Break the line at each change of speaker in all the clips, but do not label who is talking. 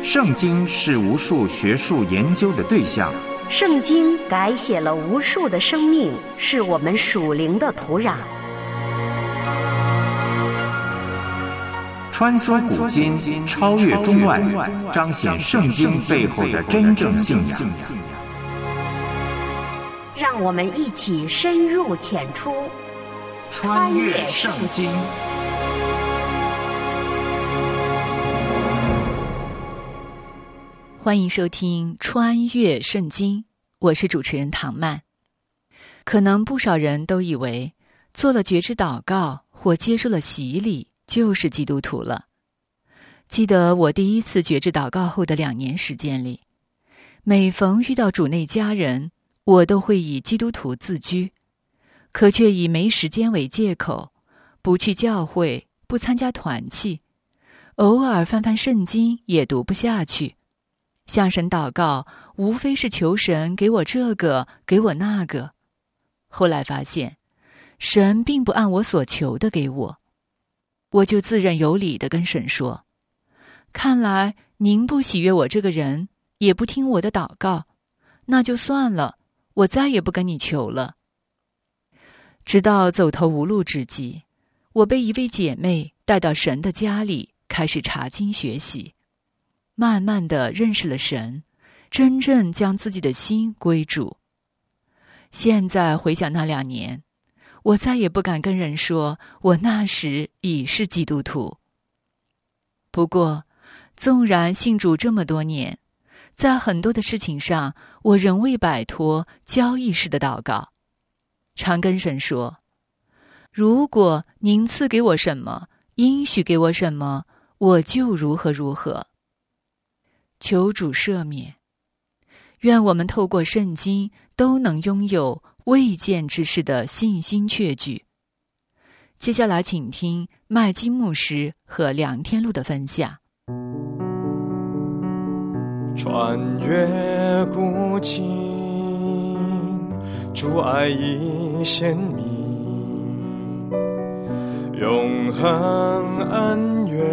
圣经是无数学术研究的对象，
圣经改写了无数的生命，是我们属灵的土壤。
穿梭古今，超越中外，彰显圣经背后的真正信仰。
让我们一起深入浅出，
穿越圣经。
欢迎收听《穿越圣经》，我是主持人唐曼。可能不少人都以为做了觉知祷告或接受了洗礼就是基督徒了。记得我第一次觉知祷告后的2年时间里，每逢遇到主内家人，我都会以基督徒自居，可却以没时间为借口，不去教会，不参加团契，偶尔翻翻圣经也读不下去。向神祷告，无非是求神给我这个，给我那个。后来发现，神并不按我所求的给我，我就自认有理地跟神说：看来您不喜悦我这个人，也不听我的祷告，那就算了，我再也不跟你求了。直到走投无路之际，我被一位姐妹带到神的家里，开始查经学习。慢慢地认识了神，真正将自己的心归主。现在回想那2年，我再也不敢跟人说我那时已是基督徒。不过，纵然信主这么多年，在很多的事情上，我仍未摆脱交易式的祷告，常跟神说：如果您赐给我什么，应许给我什么，我就如何如何。求主赦免，愿我们透过圣经都能拥有未见之事的信心确据。接下来请听麦基牧师和梁天禄的分享。
穿越古今，主爱已显明，永恒恩怨，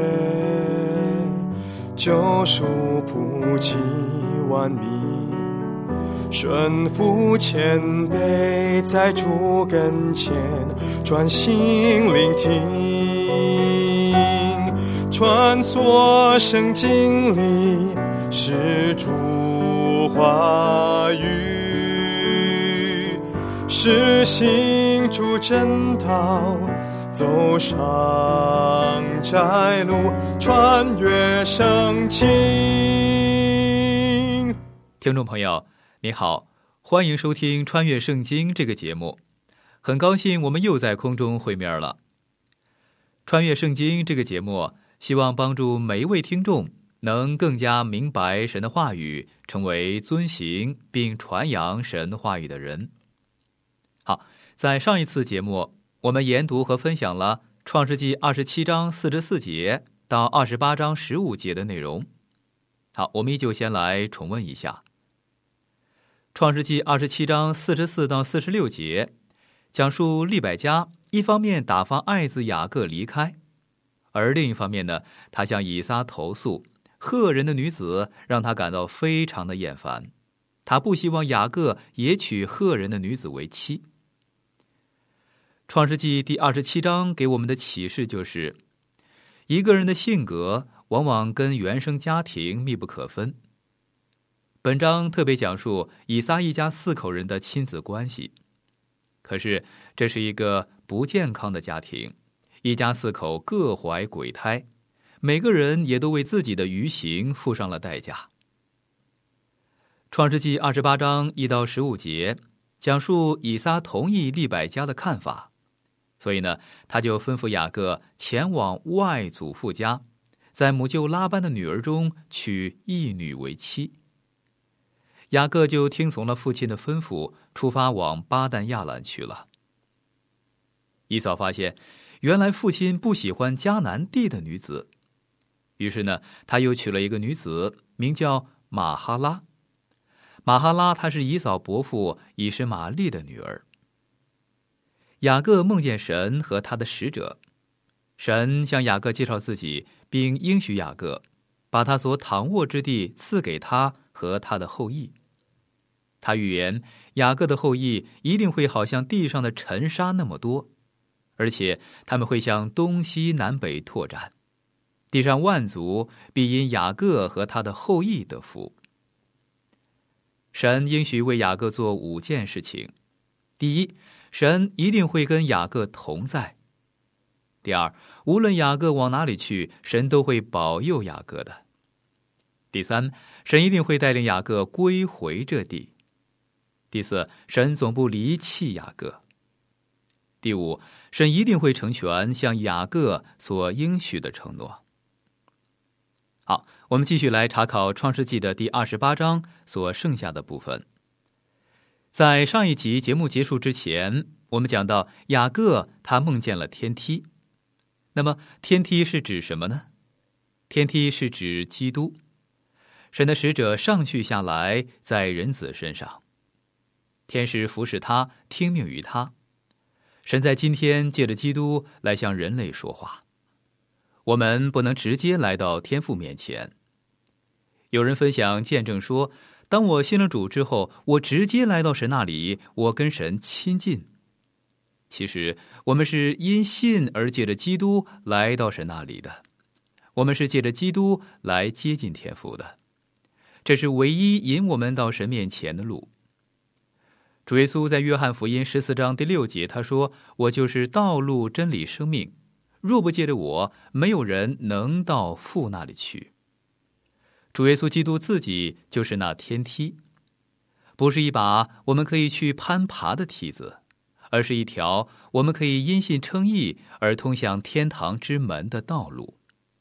救赎普及万民，顺服谦卑，在主跟前专心聆听，穿梭圣经里是主话语，实行主真道，走上窄路，穿越圣经。
听众朋友你好，欢迎收听穿越圣经这个节目，很高兴我们又在空中会面了。穿越圣经这个节目希望帮助每一位听众能更加明白神的话语，成为遵行并传扬神话语的人。好，在上一次节目我们研读和分享了创世纪27章44节到28章15节的内容。好，我们依旧先来重温一下。创世纪27章44到46节讲述利百加一方面打发爱子雅各离开，而另一方面呢，他向以撒投诉赫人的女子让他感到非常的厌烦，他不希望雅各也娶赫人的女子为妻。创世纪第27章给我们的启示就是，一个人的性格往往跟原生家庭密不可分。本章特别讲述以撒一家4口人的亲子关系，可是这是一个不健康的家庭，一家4口各怀鬼胎，每个人也都为自己的愚行付上了代价。创世纪28章1到15节讲述以撒同意利百加的看法，所以呢，他就吩咐雅各前往外祖父家，在母舅拉班的女儿中娶一女为妻。雅各就听从了父亲的吩咐，出发往巴旦亚兰去了。以扫发现，原来父亲不喜欢迦南地的女子，于是呢，他又娶了一个女子，名叫玛哈拉。玛哈拉她是以扫伯父以实玛利的女儿。雅各梦见神和他的使者，神向雅各介绍自己，并应许雅各， 把他所躺卧之地赐给他和他的后裔。他预言雅各的后裔一定会好像地上的尘沙那么多，而且他们会向东西南北拓展，地上万族必因雅各和他的后裔得福。神应许为雅各做5件事情：第一，神一定会跟雅各同在；第二，无论雅各往哪里去，神都会保佑雅各的；第三，神一定会带领雅各归回这地；第四，神总不离弃雅各；第五，神一定会成全向雅各所应许的承诺。好，我们继续来查考创世纪的第28章所剩下的部分。在上一集节目结束之前，我们讲到雅各他梦见了天梯。那么天梯是指什么呢？天梯是指基督，神的使者上去下来在人子身上，天使服侍他，听命于他。神在今天借着基督来向人类说话。我们不能直接来到天父面前。有人分享见证说，当我信了主之后，我直接来到神那里，我跟神亲近。其实我们是因信而借着基督来到神那里的，我们是借着基督来接近天父的，这是唯一引我们到神面前的路。主耶稣在约翰福音14章第6节他说，我就是道路真理生命，若不借着我，没有人能到父那里去。主耶稣基督自己就是那天梯，不是一把我们可以去攀爬的梯子，而是一条我们可以因信称义而通向天堂之门的道路。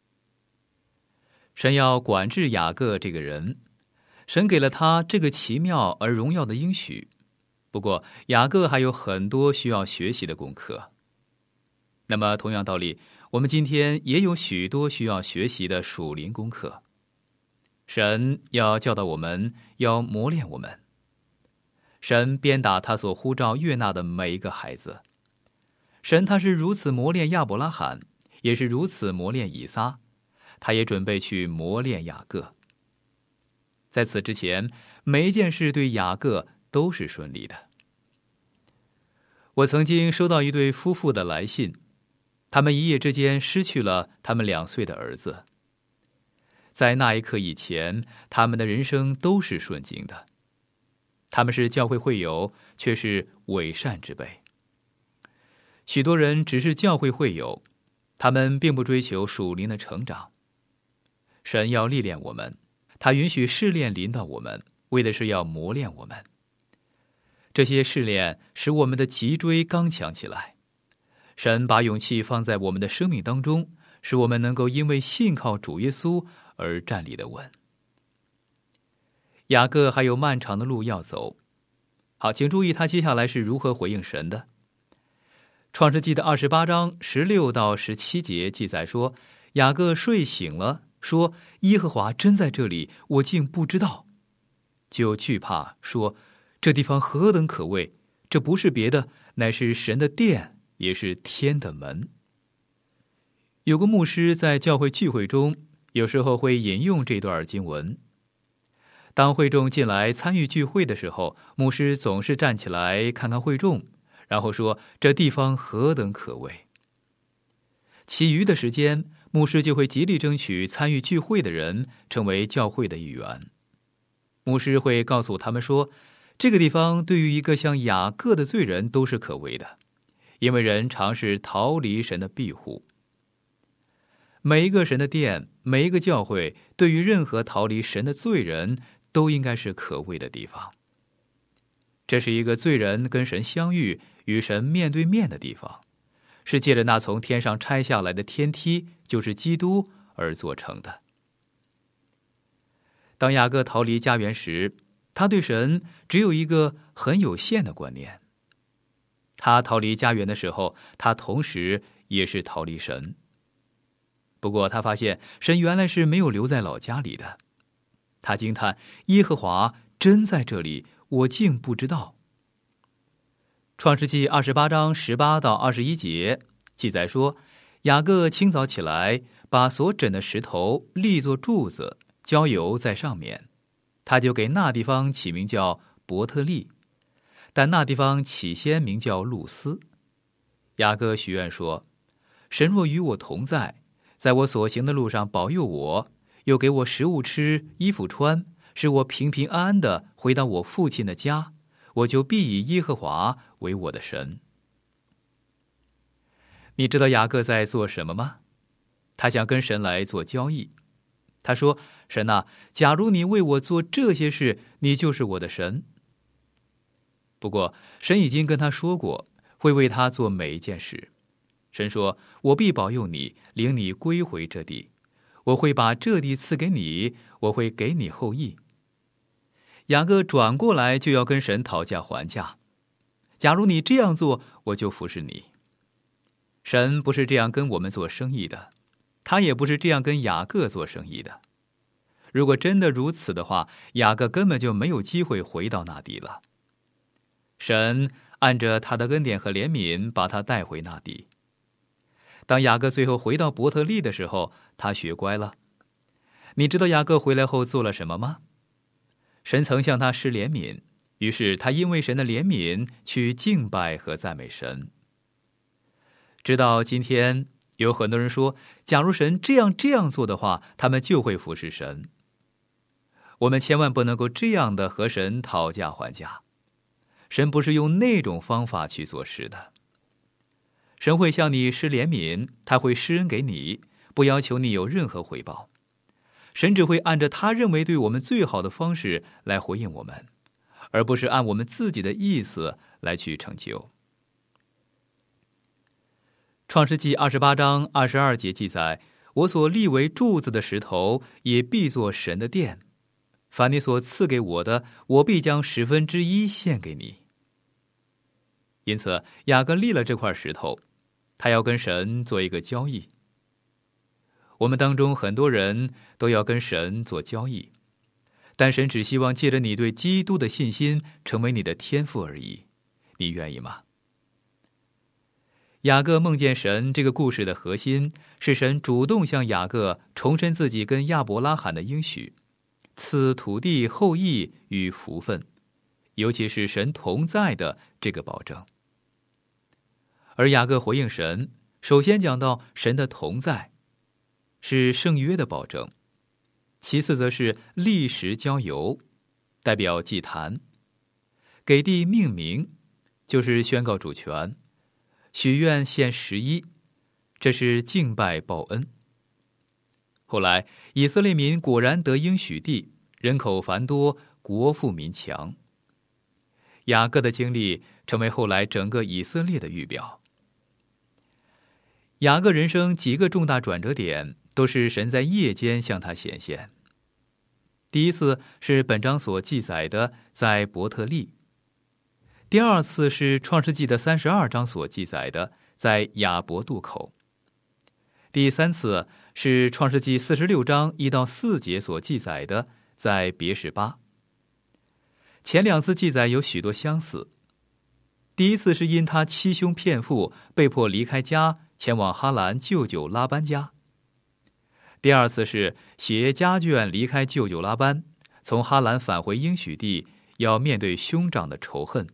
神要管制雅各这个人，神给了他这个奇妙而荣耀的应许。不过雅各还有很多需要学习的功课。那么同样道理，我们今天也有许多需要学习的属灵功课。神要教导我们，要磨练我们。神鞭打他所呼召悦纳的每一个孩子。神他是如此磨练亚伯拉罕，也是如此磨练以撒，他也准备去磨练雅各。在此之前，每一件事对雅各都是顺利的。我曾经收到一对夫妇的来信，他们一夜之间失去了他们2岁的儿子。在那一刻以前，他们的人生都是顺境的。他们是教会会友，却是伪善之辈。许多人只是教会会友，他们并不追求属灵的成长。神要历练我们，他允许试炼临到我们，为的是要磨练我们。这些试炼使我们的脊椎刚强起来。神把勇气放在我们的生命当中，使我们能够因为信靠主耶稣而站立得稳。雅各还有漫长的路要走。好，请注意他接下来是如何回应神的。创世纪的28章16到17节记载说，雅各睡醒了，说耶和华真在这里，我竟不知道，就惧怕，说这地方何等可畏，这不是别的，乃是神的殿，也是天的门。有个牧师在教会聚会中有时候会引用这段经文。当会众进来参与聚会的时候，牧师总是站起来看看会众，然后说这地方何等可畏。其余的时间，牧师就会极力争取参与聚会的人成为教会的一员。牧师会告诉他们说，这个地方对于一个像雅各的罪人都是可畏的，因为人常是逃离神的庇护。每一个神的殿，每一个教会，对于任何逃离神的罪人都应该是可畏的地方。这是一个罪人跟神相遇，与神面对面的地方，是借着那从天上拆下来的天梯，就是基督而做成的。当雅各逃离家园时，他对神只有一个很有限的观念。他逃离家园的时候，他同时也是逃离神。不过他发现神原来是没有留在老家里的。他惊叹，耶和华真在这里，我竟不知道。创世纪28章18到21节记载说， 雅各清早起来，把所枕的石头立作柱子，浇油在上面，他就给那地方起名叫伯特利，但那地方起先名叫路斯。雅各许愿说，神若与我同在，在我所行的路上保佑我，又给我食物吃，衣服穿，使我平平安安地回到我父亲的家，我就必以耶和华为我的神。你知道雅各在做什么吗？他想跟神来做交易。他说，神啊，假如你为我做这些事，你就是我的神。不过神已经跟他说过，会为他做每一件事。神说，我必保佑你，领你归回这地，我会把这地赐给你，我会给你后裔。雅各转过来就要跟神讨价还价，假如你这样做，我就服侍你。神不是这样跟我们做生意的，他也不是这样跟雅各做生意的。如果真的如此的话，雅各根本就没有机会回到那地了。神按着他的恩典和怜悯把他带回那地。当雅各最后回到伯特利的时候，他学乖了。你知道雅各回来后做了什么吗？神曾向他施怜悯，于是他因为神的怜悯去敬拜和赞美神。直到今天，有很多人说，假如神这样做的话，他们就会服侍神。我们千万不能够这样的和神讨价还价。神不是用那种方法去做事的。神会向你施怜悯，他会施恩给你，不要求你有任何回报。神只会按照他认为对我们最好的方式来回应我们，而不是按我们自己的意思来去成就。创世纪28章22节记载，我所立为柱子的石头，也必作神的殿。凡你所赐给我的，我必将1/10献给你。因此，雅各立了这块石头，他要跟神做一个交易。我们当中很多人都要跟神做交易，但神只希望借着你对基督的信心成为你的天父而已。你愿意吗？雅各梦见神这个故事的核心是神主动向雅各重申自己跟亚伯拉罕的应许，赐土地、后裔与福分，尤其是神同在的这个保证。而雅各回应神，首先讲到神的同在是圣约的保证，其次则是立石浇油，代表祭坛，给地命名，就是宣告主权，许愿献11，这是敬拜报恩。后来以色列民果然得应许地，人口繁多，国富民强。雅各的经历成为后来整个以色列的预表。雅各人生几个重大转折点都是神在夜间向他显现。第一次是本章所记载的在伯特利，第二次是创世纪的32章所记载的在雅博渡口，第三次是创世纪46章1到4节所记载的在别是巴。前两次记载有许多相似。第一次是因他欺兄骗父，被迫离开家前往哈兰舅舅拉班家。第二次是携家眷离开舅舅拉班，从哈兰返回应许地，要面对兄长的仇恨。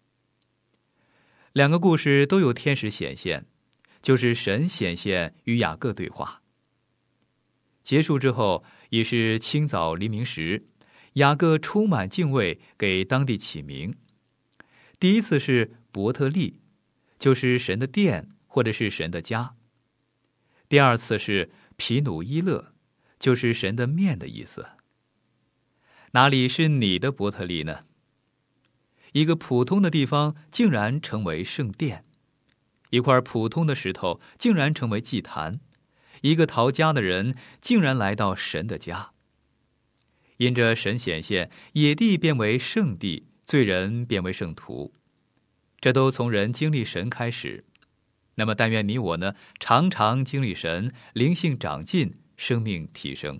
两个故事都有天使显现，就是神显现与雅各对话。结束之后，已是清早黎明时，雅各充满敬畏，给当地起名。第一次是伯特利，就是神的殿或者是神的家。第二次是皮努伊勒，就是神的面的意思。哪里是你的伯特利呢？一个普通的地方竟然成为圣殿，一块普通的石头竟然成为祭坛，一个逃家的人竟然来到神的家。因着神显现，野地变为圣地，罪人变为圣徒，这都从人经历神开始。那么但愿你我呢，常常经历神，灵性长进，生命提升。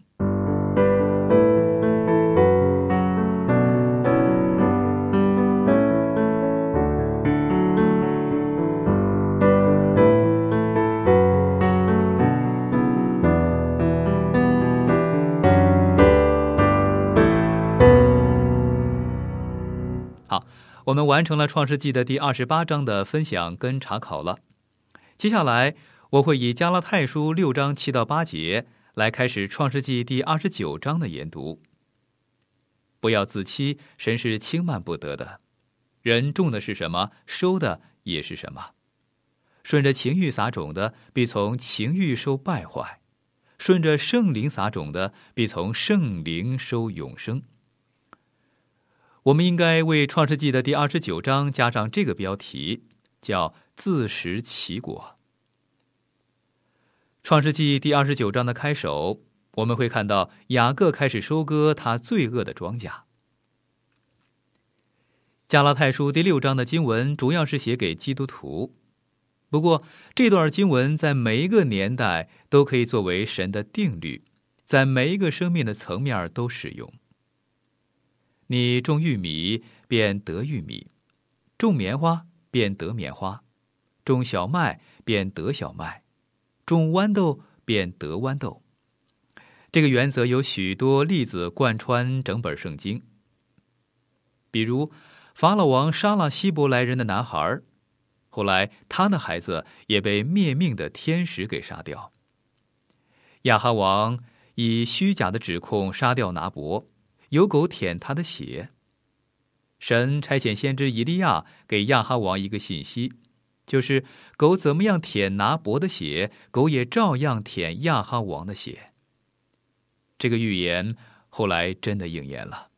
我们完成了创世纪的第28章的分享跟查考了。接下来我会以加拉太书6章7到8节来开始创世纪第29章的研读。不要自欺，神是轻慢不得的。人种的是什么，收的也是什么。顺着情欲撒种的，必从情欲收败坏；顺着圣灵撒种的，必从圣灵收永生。我们应该为创世纪的第29章加上这个标题，叫自食其果。创世纪第29章的开首，我们会看到雅各开始收割他罪恶的庄稼。加拉太书第6章的经文主要是写给基督徒，不过这段经文在每一个年代都可以作为神的定律，在每一个生命的层面都使用。你种玉米便得玉米，种棉花便得棉花，种小麦便得小麦，种豌豆便得豌豆。这个原则有许多例子贯穿整本圣经。比如法老王杀了希伯来人的男孩，后来他的孩子也被灭命的天使给杀掉。亚哈王以虚假的指控杀掉拿伯，有狗舔他的血。神差遣先知以利亚给亚哈王一个信息，就是狗怎么样舔拿伯的血，狗也照样舔亚哈王的血。这个预言后来真的应验了。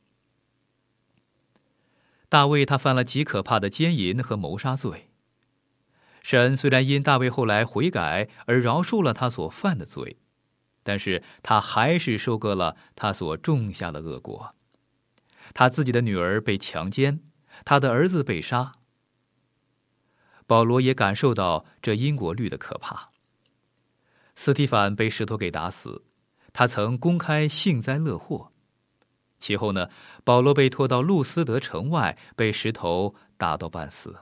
大卫他犯了极可怕的奸淫和谋杀罪。神虽然因大卫后来悔改而饶恕了他所犯的罪，但是他还是收割了他所种下的恶果。他自己的女儿被强奸，他的儿子被杀。保罗也感受到这因果律的可怕。斯提反被石头给打死，他曾公开幸灾乐祸。其后呢，保罗被拖到路斯德城外，被石头打到半死。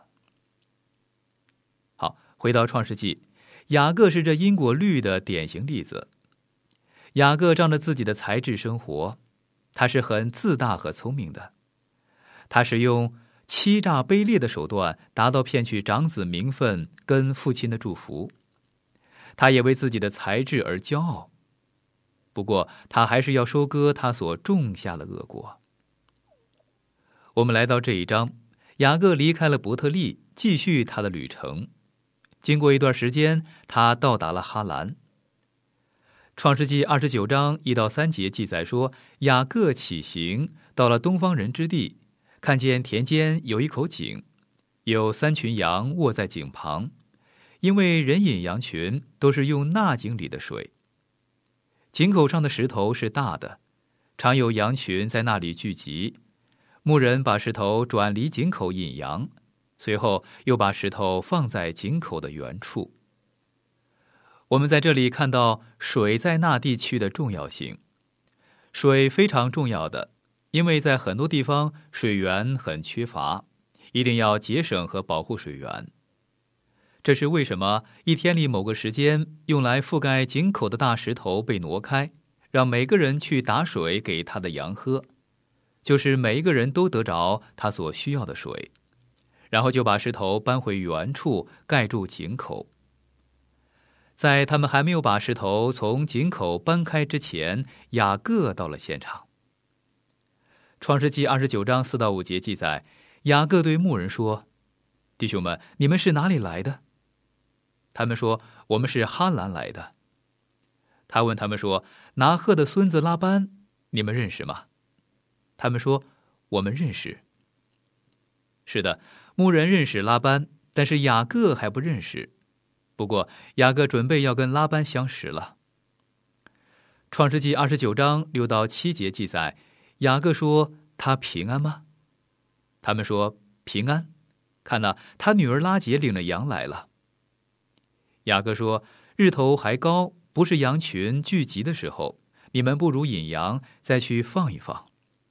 好，回到创世纪，雅各是这因果律的典型例子。雅各仗着自己的才智生活，他是很自大和聪明的。他使用欺诈卑劣的手段，达到骗取长子名分跟父亲的祝福。他也为自己的才智而骄傲。不过他还是要收割他所种下的恶果。我们来到这一章，雅各离开了伯特利，继续他的旅程。经过一段时间，他到达了哈兰。创世纪29章1到3节记载说，雅各起行，到了东方人之地，看见田间有一口井，有3群羊卧在井旁，因为人饮羊群都是用那井里的水。井口上的石头是大的，常有羊群在那里聚集。牧人把石头转离井口引羊，随后又把石头放在井口的原处。我们在这里看到水在那地区的重要性。水非常重要的，因为在很多地方水源很缺乏，一定要节省和保护水源。这是为什么一天里某个时间用来覆盖井口的大石头被挪开，让每个人去打水给他的羊喝，就是每一个人都得着他所需要的水，然后就把石头搬回原处，盖住井口。在他们还没有把石头从井口搬开之前，雅各到了现场。创世纪29章4到5节记载，雅各对牧人说：弟兄们，你们是哪里来的？他们说：我们是哈兰来的。他问他们说：拿鹤的孙子拉班，你们认识吗？他们说：我们认识。是的，牧人认识拉班，但是雅各还不认识。不过雅各准备要跟拉班相识了。创世纪29章6到7节记载，雅各说：他平安吗？他们说：平安。看哪，他女儿拉结领了羊来了。雅各说：日头还高，不是羊群聚集的时候，你们不如引羊，再去放一放。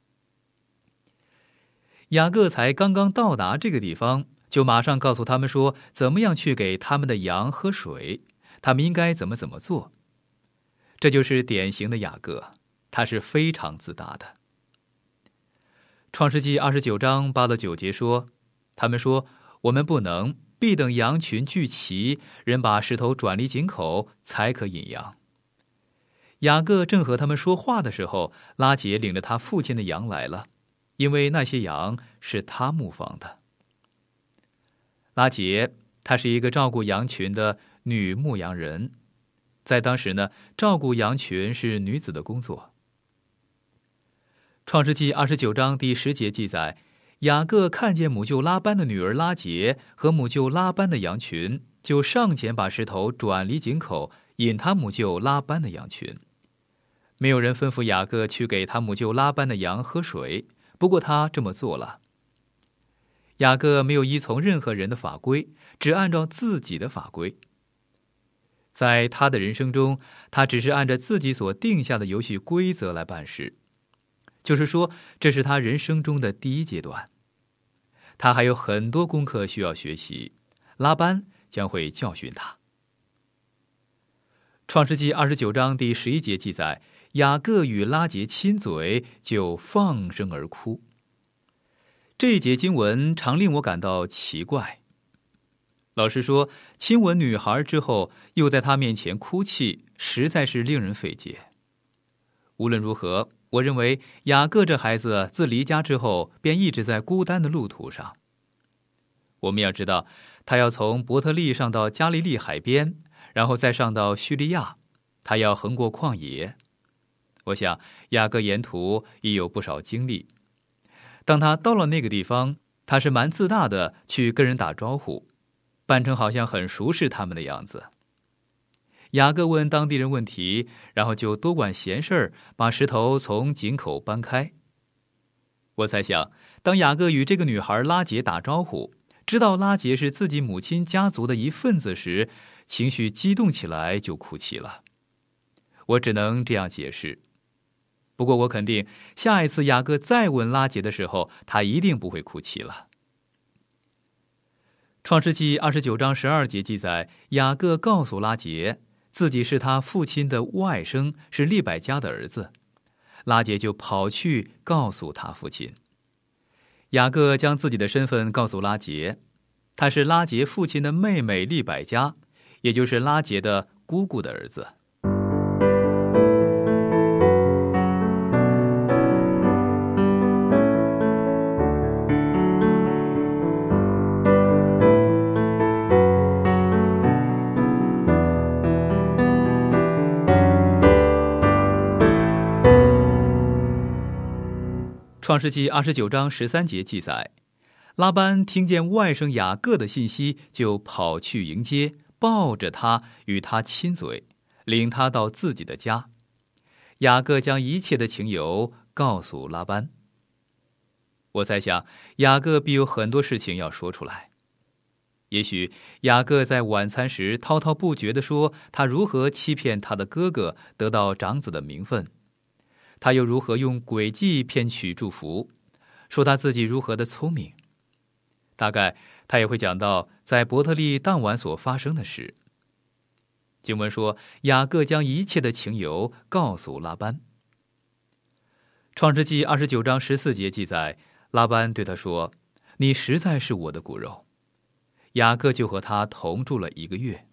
雅各才刚刚到达这个地方，就马上告诉他们说怎么样去给他们的羊喝水，他们应该怎么做。这就是典型的雅各，他是非常自大的。创世纪29章8到9节说， 他们说，我们不能，必等羊群聚齐，人把石头转离井口，才可引羊。雅各正和他们说话的时候，拉结领着他父亲的羊来了，因为那些羊是他牧放的。拉结，她是一个照顾羊群的女牧羊人，在当时呢，照顾羊群是女子的工作。创世纪29章第10节记载，雅各看见母舅拉班的女儿拉结和母舅拉班的羊群，就上前把石头转离井口，引他母舅拉班的羊群。没有人吩咐雅各去给他母舅拉班的羊喝水，不过他这么做了。雅各没有依从任何人的法规，只按照自己的法规。在他的人生中，他只是按照自己所定下的游戏规则来办事，就是说，这是他人生中的第一阶段。他还有很多功课需要学习，拉班将会教训他。创世纪29章第11节记载，雅各与拉结亲嘴，就放声而哭。这一节经文常令我感到奇怪。老实说，亲吻女孩之后，又在她面前哭泣，实在是令人费解。无论如何，我认为雅各这孩子自离家之后，便一直在孤单的路途上。我们要知道，他要从伯特利上到加利利海边，然后再上到叙利亚，他要横过旷野。我想雅各沿途已有不少经历。当他到了那个地方，他是蛮自大的去跟人打招呼，扮成好像很熟识他们的样子。雅各问当地人问题，然后就多管闲事，把石头从井口搬开。我猜想，当雅各与这个女孩拉结打招呼，知道拉结是自己母亲家族的一份子时，情绪激动起来，就哭泣了。我只能这样解释。不过我肯定，下一次雅各再吻拉结的时候，他一定不会哭泣了。创世纪29章12节记载，雅各告诉拉结，自己是他父亲的外甥，是利百加的儿子。拉结就跑去告诉他父亲。雅各将自己的身份告诉拉结，他是拉结父亲的妹妹利百加，也就是拉结的姑姑的儿子。创世纪29章13节记载，拉班听见外甥雅各的信息，就跑去迎接，抱着他，与他亲嘴，领他到自己的家。雅各将一切的情由告诉拉班。我猜想，雅各必有很多事情要说出来。也许雅各在晚餐时滔滔不绝地说他如何欺骗他的哥哥，得到长子的名分。他又如何用诡计骗取祝福，说他自己如何的聪明。大概他也会讲到在伯特利当晚所发生的事。经文说，雅各将一切的情由告诉拉班。创世纪29章14节记载，拉班对他说，你实在是我的骨肉。雅各就和他同住了1个月。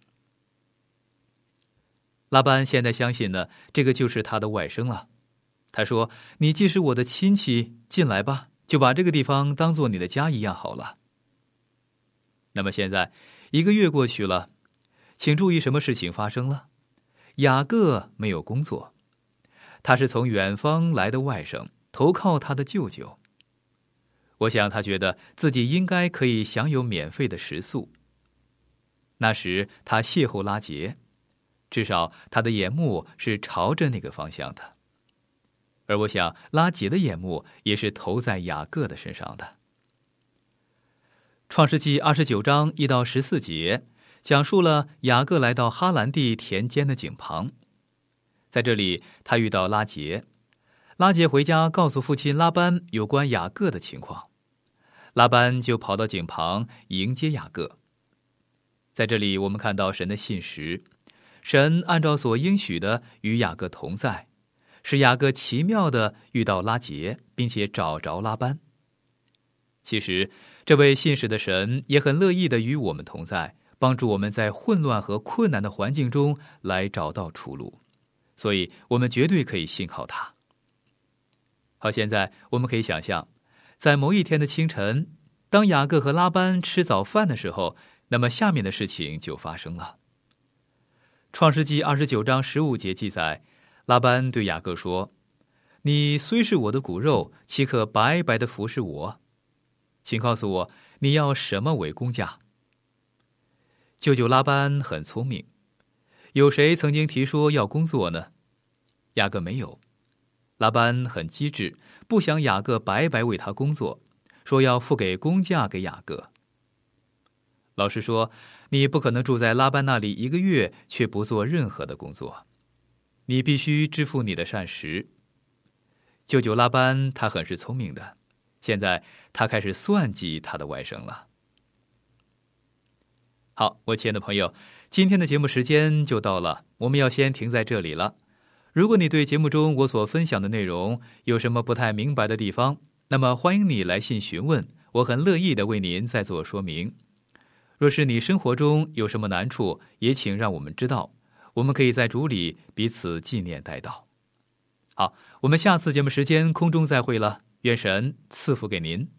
拉班现在相信呢，这个就是他的外甥了。他说，你既是我的亲戚，进来吧，就把这个地方当作你的家一样好了。那么现在1个月过去了，请注意什么事情发生了？雅各没有工作，他是从远方来的外甥，投靠他的舅舅。我想他觉得自己应该可以享有免费的食宿。那时他邂逅拉结，至少他的眼目是朝着那个方向的。而我想拉结的眼目也是投在雅各的身上的。创世纪29章1到14节讲述了雅各来到哈兰地田间的井旁，在这里他遇到拉结，拉结回家告诉父亲拉班有关雅各的情况，拉班就跑到井旁迎接雅各。在这里我们看到神的信实，神按照所应许的与雅各同在，使雅各奇妙地遇到拉结，并且找着拉班。其实这位信实的神也很乐意地与我们同在，帮助我们在混乱和困难的环境中来找到出路，所以我们绝对可以信靠他。好，现在我们可以想象，在某一天的清晨，当雅各和拉班吃早饭的时候，那么下面的事情就发生了。创世纪29章15节记载，拉班对雅各说：你虽是我的骨肉，岂可白白的服侍我？请告诉我，你要什么为工价？舅舅拉班很聪明，有谁曾经提说要工作呢？雅各没有。拉班很机智，不想雅各白白为他工作，说要付给工价给雅各。老师说，你不可能住在拉班那里1个月，却不做任何的工作，你必须支付你的膳食。舅舅拉班他很是聪明的，现在他开始算计他的外甥了。好，我亲爱的朋友，今天的节目时间就到了，我们要先停在这里了。如果你对节目中我所分享的内容有什么不太明白的地方，那么欢迎你来信询问，我很乐意的为您再做说明。若是你生活中有什么难处，也请让我们知道，我们可以在主里彼此纪念代祷。好，我们下次节目时间空中再会了，愿神赐福给您。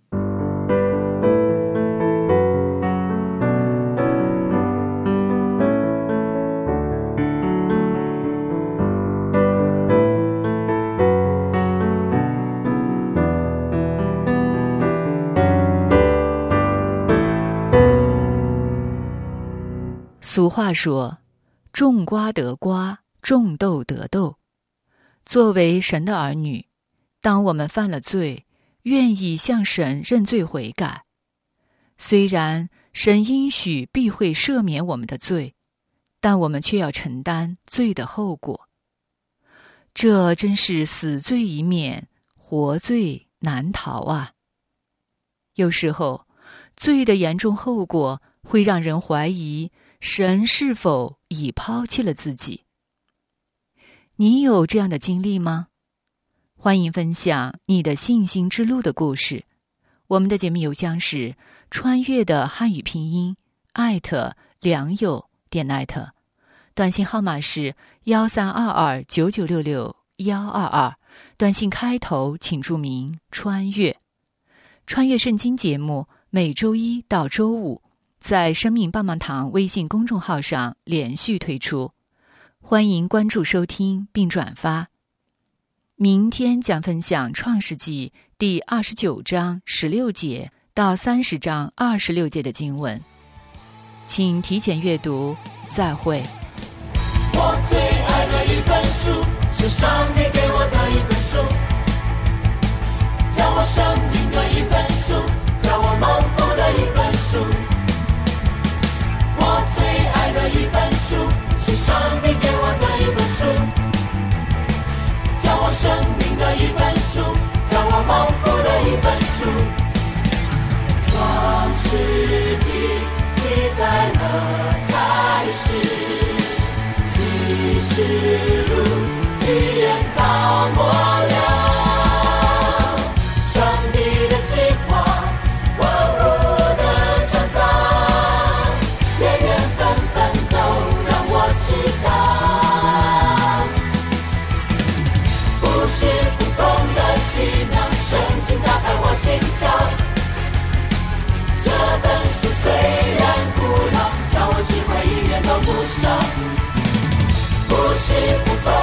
俗话说，种瓜得瓜，种豆得豆。作为神的儿女，当我们犯了罪，愿意向神认罪悔改，虽然神应许必会赦免我们的罪，但我们却要承担罪的后果。这真是死罪已免，活罪难逃啊！有时候，罪的严重后果会让人怀疑神是否已抛弃了自己。你有这样的经历吗？欢迎分享你的信心之路的故事。我们的节目邮箱是穿越的汉语拼音良友.net， 短信号码是13229966-122，短信开头请注明穿越。穿越圣经节目每周一到周五在生命棒棒堂微信公众号上连续推出，欢迎关注收听并转发。明天将分享创世纪第29章16节到30章26节的经文，请提前阅读，再会。
我最爱的一本书，是上帝给我的一本书，教我生命的一本书，教我蒙福的一本书。我最爱的一本书，是上帝给我的一本书，教我生命的一本书，教我蒙福的一本书。创世纪记载了开始，启示录预言到末了，上帝的计划万物的创造，源源分分都让我知道，不是不同的奇妙，圣经打开我心窍。这本书虽然古老，教我智慧一点都不少，不是不同